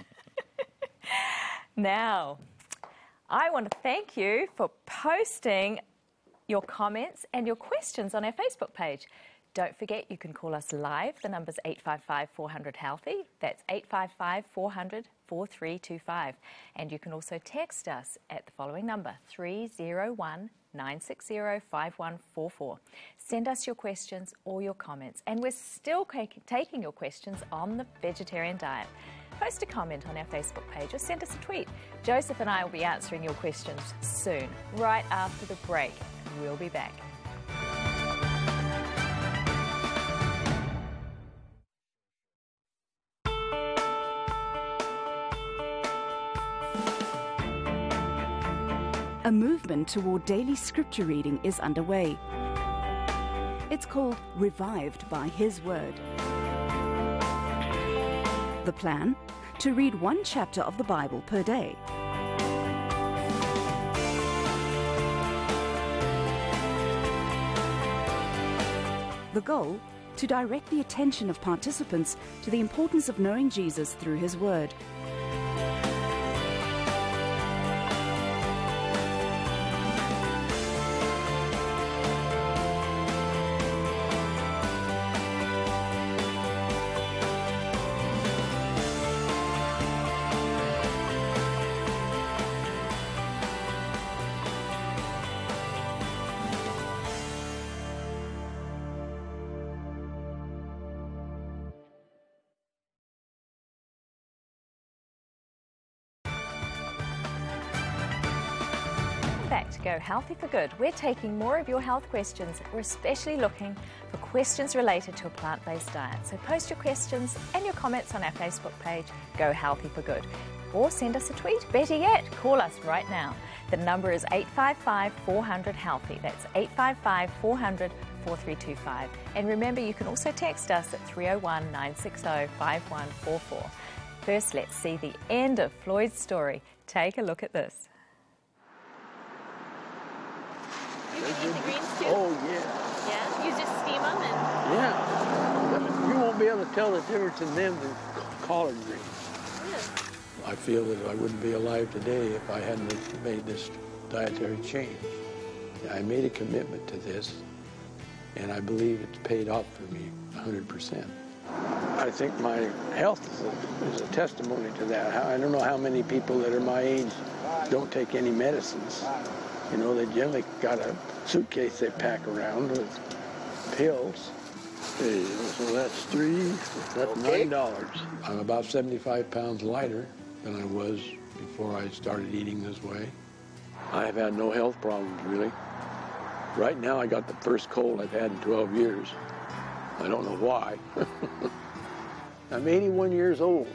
Now, I want to thank you for posting your comments and your questions on our Facebook page. Don't forget, you can call us live. The number's eight five five, four hundred, healthy. That's eight five five, four hundred, four three two five. And you can also text us at the following number, three zero one, nine six zero, five one four four. Send us your questions or your comments. And we're still taking your questions on the vegetarian diet. Post a comment on our Facebook page or send us a tweet. Joseph and I will be answering your questions soon, right after the break. We'll be back. A movement toward daily scripture reading is underway. It's called Revived by His Word. The plan? To read one chapter of the Bible per day. The goal? To direct the attention of participants to the importance of knowing Jesus through His Word. back to Go Healthy for Good. We're taking more of your health questions. We're especially looking for questions related to a plant-based diet. So post your questions and your comments on our Facebook page, Go Healthy for Good. Or send us a tweet. Better yet, call us right now. The number is eight five five, four hundred, healthy. That's eight five five, four hundred, four three two five. And remember, you can also text us at three oh one, nine six oh, five one four four. First, let's see the end of Floyd's story. Take a look at this. You can eat the greens too? Oh, yeah. Yeah? You just steam them and... Yeah. You won't be able to tell the difference in them than collard greens. Yeah. I feel that I wouldn't be alive today if I hadn't made this dietary change. I made a commitment to this, and I believe it's paid off for me one hundred percent. I think my health is a, is a testimony to that. I don't know how many people that are my age don't take any medicines. You know, they generally got a suitcase they pack around with pills. Hey, so that's three, that's okay. nine dollars. I'm about seventy-five pounds lighter than I was before I started eating this way. I've had no health problems, really. Right now, I got the first cold I've had in twelve years. I don't know why. I'm eighty-one years old.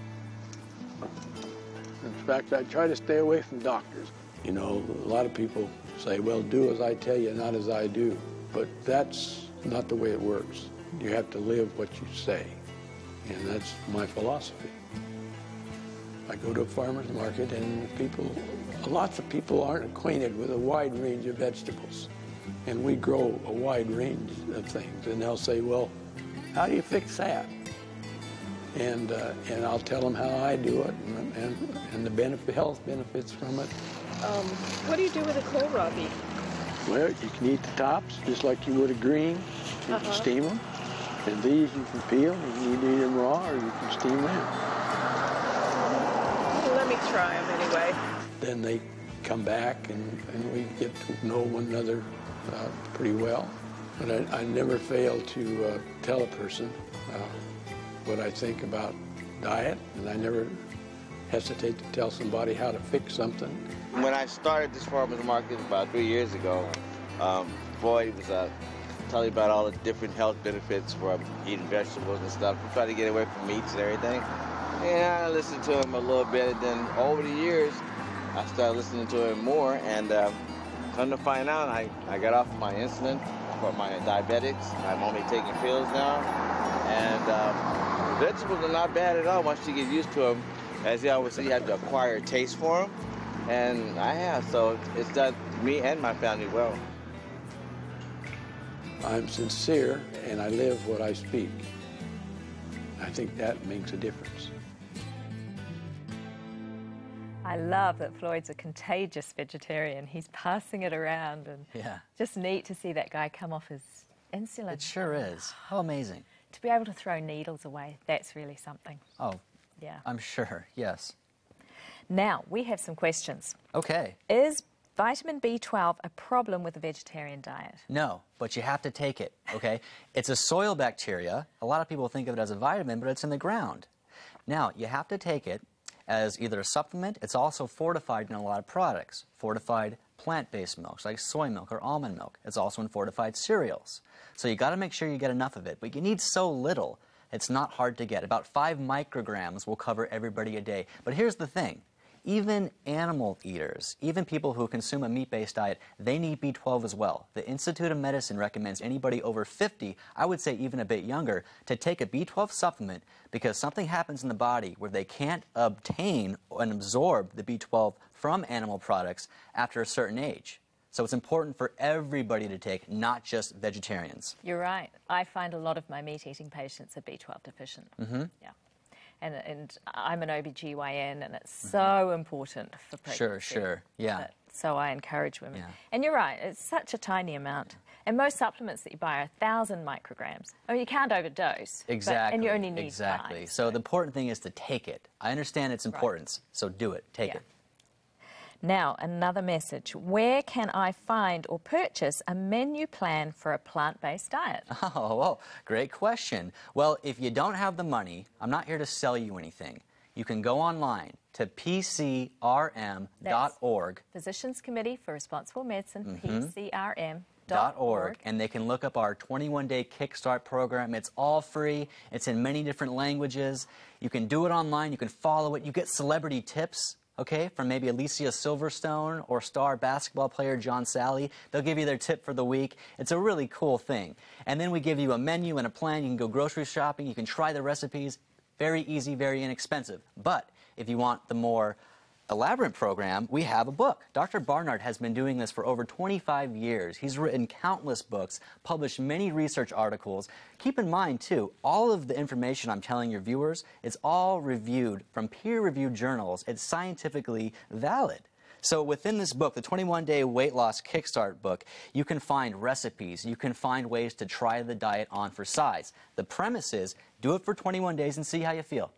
In fact, I try to stay away from doctors. You know, a lot of people say, well, do as I tell you, not as I do. But that's not the way it works. You have to live what you say. And that's my philosophy. I go to a farmer's market and people, lots of people aren't acquainted with a wide range of vegetables. And we grow a wide range of things. And they'll say, well, how do you fix that? And, uh, and I'll tell them how I do it and, and, and the benefit, health benefits from it. Um, what do you do with a kohlrabi? Well, you can eat the tops just like you would a green. You uh-huh. can steam them. And these you can peel. You can either eat them raw or you can steam them. Well, let me try them anyway. Then they come back and, and we get to know one another uh, pretty well. But I, I never fail to uh, tell a person uh, what I think about diet, and I never hesitate to tell somebody how to fix something. When I started this farmer's market about three years ago, um, Floyd was uh, telling me about all the different health benefits from eating vegetables and stuff. We try to get away from meats and everything. And I listened to him a little bit, and then over the years, I started listening to him more, and um, come to find out, I, I got off my insulin for my diabetics. I'm only taking pills now. And um, vegetables are not bad at all once you get used to them. As they always say, you have to acquire a taste for them. And I have, so it's done me and my family well. I'm sincere, and I live what I speak. I think that makes a difference. I love that Floyd's a contagious vegetarian. He's passing it around, and yeah. just neat to see that guy come off his insulin. It sure is. How amazing. To be able to throw needles away, that's really something. Oh, yeah. I'm sure, yes. Now, we have some questions. Okay. Is vitamin B twelve a problem with a vegetarian diet? No, but you have to take it, okay? It's a soil bacteria. A lot of people think of it as a vitamin, but it's in the ground. Now, you have to take it as either a supplement. It's also fortified in a lot of products. Fortified plant-based milks, like soy milk or almond milk. It's also in fortified cereals. So you got to make sure you get enough of it, but you need so little, it's not hard to get. About five micrograms will cover everybody a day. But here's the thing. Even animal eaters, even people who consume a meat-based diet, they need B twelve as well. The Institute of Medicine recommends anybody over fifty, I would say even a bit younger, to take a B twelve supplement because something happens in the body where they can't obtain and absorb the B twelve from animal products after a certain age. So it's important for everybody to take, not just vegetarians. You're right. I find a lot of my meat-eating patients are B twelve deficient. Mm-hmm. Yeah. And, and I'm an O B G Y N, and it's so important for pregnancy. Sure, sure, yeah. That, so I encourage women. Yeah. And you're right, it's such a tiny amount. And most supplements that you buy are one thousand micrograms. I mean, you can't overdose. Exactly. But, and you only need Exactly. five, so, so the important thing is to take it. I understand its importance, right. So do it. Take yeah. it. Now, another message. Where can I find or purchase a menu plan for a plant-based diet? Oh, well, great question. Well, if you don't have the money, I'm not here to sell you anything. You can go online to P C R M dot org. Physicians Committee for Responsible Medicine, Mm-hmm. P C R M. Dot org, and they can look up our twenty-one day Kickstart program. It's all free. It's in many different languages. You can do it online. You can follow it. You get celebrity tips, okay, from maybe Alicia Silverstone or star basketball player John Sally. They'll give you their tip for the week. It's a really cool thing. And then we give you a menu and a plan. You can go grocery shopping. You can try the recipes. Very easy, very inexpensive. But if you want the more elaborate program, we have a book. Doctor Barnard has been doing this for over twenty-five years. He's written countless books, published many research articles. Keep in mind, too, all of the information I'm telling your viewers is all reviewed from peer-reviewed journals. It's scientifically valid. So within this book, the twenty-one day Weight Loss Kickstart book, you can find recipes. You can find ways to try the diet on for size. The premise is, do it for twenty-one days and see how you feel.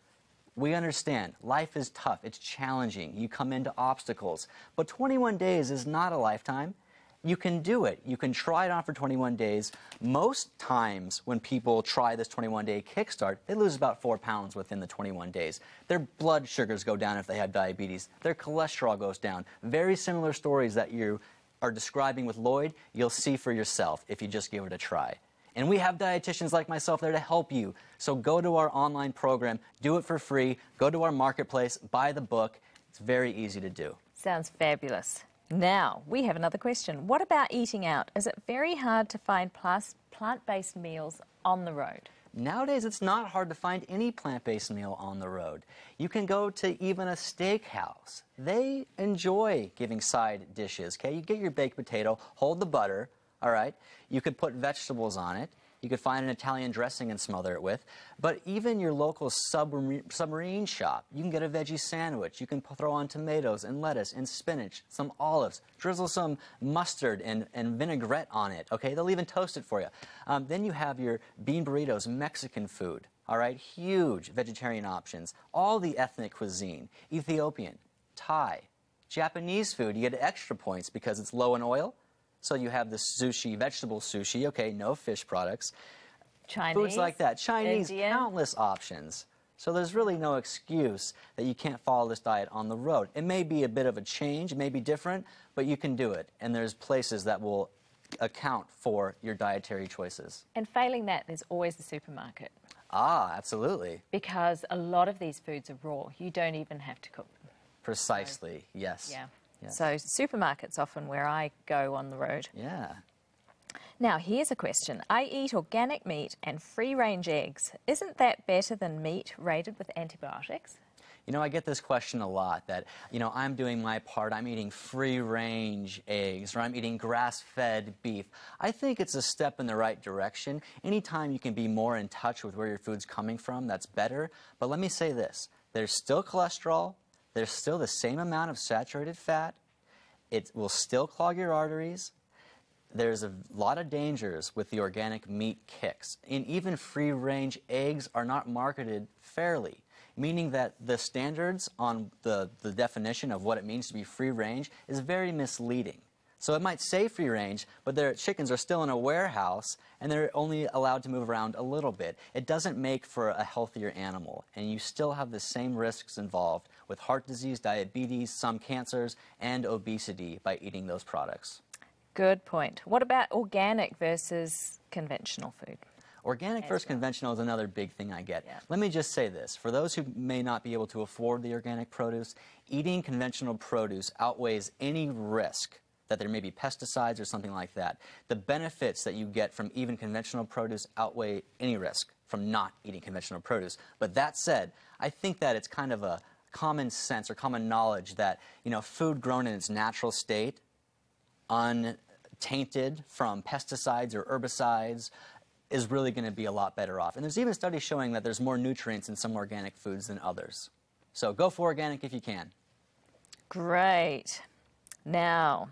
We understand life is tough, it's challenging, you come into obstacles, but twenty-one days is not a lifetime. You can do it. You can try it on for twenty-one days. Most times when people try this twenty-one day Kickstart, they lose about four pounds within the twenty-one days. Their blood sugars go down if they have diabetes. Their cholesterol goes down. Very similar stories that you are describing with Lloyd, you'll see for yourself if you just give it a try. And we have dietitians like myself there to help you. So go to our online program, do it for free, go to our marketplace, buy the book. It's very easy to do. Sounds fabulous. Now, we have another question. What about eating out? Is it very hard to find plant-based meals on the road? Nowadays, it's not hard to find any plant-based meal on the road. You can go to even a steakhouse. They enjoy giving side dishes, okay? You get your baked potato, hold the butter, all right? You could put vegetables on it. You could find an Italian dressing and smother it with. But even your local submarine, submarine shop, you can get a veggie sandwich. You can throw on tomatoes and lettuce and spinach, some olives, drizzle some mustard and, and vinaigrette on it, okay? They'll even toast it for you. Um, then you have your bean burritos, Mexican food, all right? Huge vegetarian options. All the ethnic cuisine, Ethiopian, Thai, Japanese food. You get extra points because it's low in oil. So you have the sushi, vegetable sushi, okay, no fish products. Chinese, foods like that. Chinese, Indian. Countless options. So there's really no excuse that you can't follow this diet on the road. It may be a bit of a change, it may be different, but you can do it. And there's places that will account for your dietary choices. And failing that, there's always the supermarket. Ah, absolutely. Because a lot of these foods are raw. You don't even have to cook them. Precisely, so, yes. Yeah. Yes. So supermarkets often where I go on the road. Yeah. Now, here's a question. I eat organic meat and free-range eggs. Isn't that better than meat rated with antibiotics? You know, I get this question a lot that, you know, I'm doing my part, I'm eating free-range eggs, or I'm eating grass-fed beef. I think it's a step in the right direction. Anytime you can be more in touch with where your food's coming from, that's better. But let me say this, there's still cholesterol, there's still the same amount of saturated fat, it will still clog your arteries. There's a lot of dangers with the organic meat kicks. And even free-range eggs are not marketed fairly, meaning that the standards on the, the definition of what it means to be free-range is very misleading. So it might say free-range, but their chickens are still in a warehouse, and they're only allowed to move around a little bit. It doesn't make for a healthier animal, and you still have the same risks involved with heart disease, diabetes, some cancers, and obesity by eating those products. Good point. What about organic versus conventional food? Organic As versus well. conventional is another big thing I get. Yeah. Let me just say this. For those who may not be able to afford the organic produce, eating conventional produce outweighs any risk that there may be pesticides or something like that. The benefits that you get from even conventional produce outweigh any risk from not eating conventional produce. But that said, I think that it's kind of a common sense or common knowledge that, you know, food grown in its natural state, untainted from pesticides or herbicides, is really going to be a lot better off. And there's even studies showing that there's more nutrients in some organic foods than others. So go for organic if you can. Great. Now,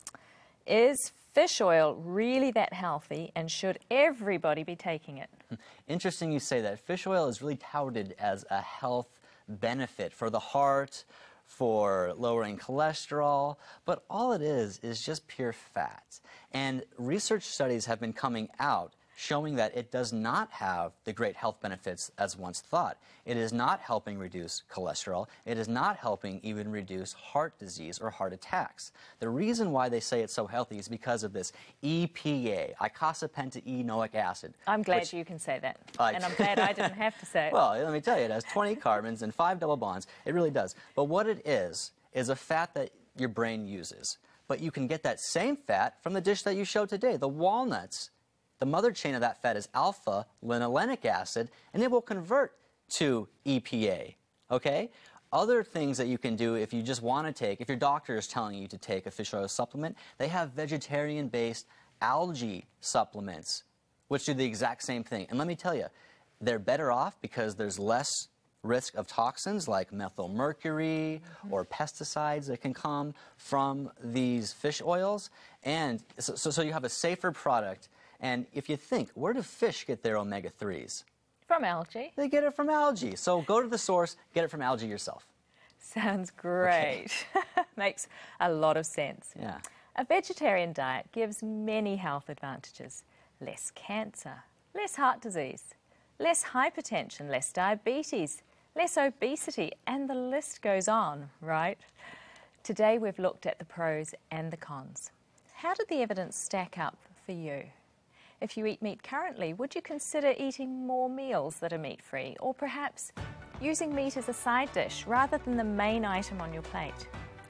is fish oil really that healthy, and should everybody be taking it? Interesting you say that. Fish oil is really touted as a health benefit for the heart, for lowering cholesterol, but all it is is just pure fat. And research studies have been coming out showing that it does not have the great health benefits as once thought. It is not helping reduce cholesterol. It is not helping even reduce heart disease or heart attacks. The reason why they say it's so healthy is because of this E P A, eicosapentaenoic acid. I'm glad which, you can say that, I, and I'm glad I didn't have to say it. Well, let me tell you, it has twenty carbons and five double bonds. It really does. But what it is, is a fat that your brain uses. But you can get that same fat from the dish that you showed today, the walnuts. The mother chain of that fat is alpha-linolenic acid, and it will convert to E P A, okay? Other things that you can do if you just want to take, if your doctor is telling you to take a fish oil supplement, they have vegetarian-based algae supplements, which do the exact same thing. And let me tell you, they're better off because there's less risk of toxins like methylmercury mm-hmm. or pesticides that can come from these fish oils. And so, so, so you have a safer product. And if you think, where do fish get their omega threes? From algae. They get it from algae. So go to the source, get it from algae yourself. Sounds great. Okay. Makes a lot of sense. Yeah. A vegetarian diet gives many health advantages. Less cancer, less heart disease, less hypertension, less diabetes, less obesity, and the list goes on, right? Today we've looked at the pros and the cons. How did the evidence stack up for you? If you eat meat currently, would you consider eating more meals that are meat-free, or perhaps using meat as a side dish rather than the main item on your plate?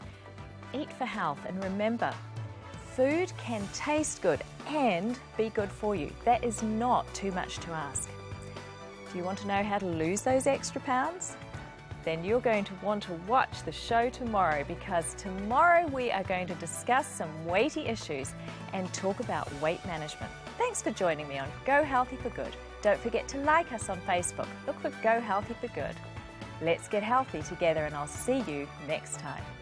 Eat for health, and remember, food can taste good and be good for you. That is not too much to ask. Do you want to know how to lose those extra pounds? Then you're going to want to watch the show tomorrow, because tomorrow we are going to discuss some weighty issues and talk about weight management. Thanks for joining me on Go Healthy for Good. Don't forget to like us on Facebook. Look for Go Healthy for Good. Let's get healthy together, and I'll see you next time.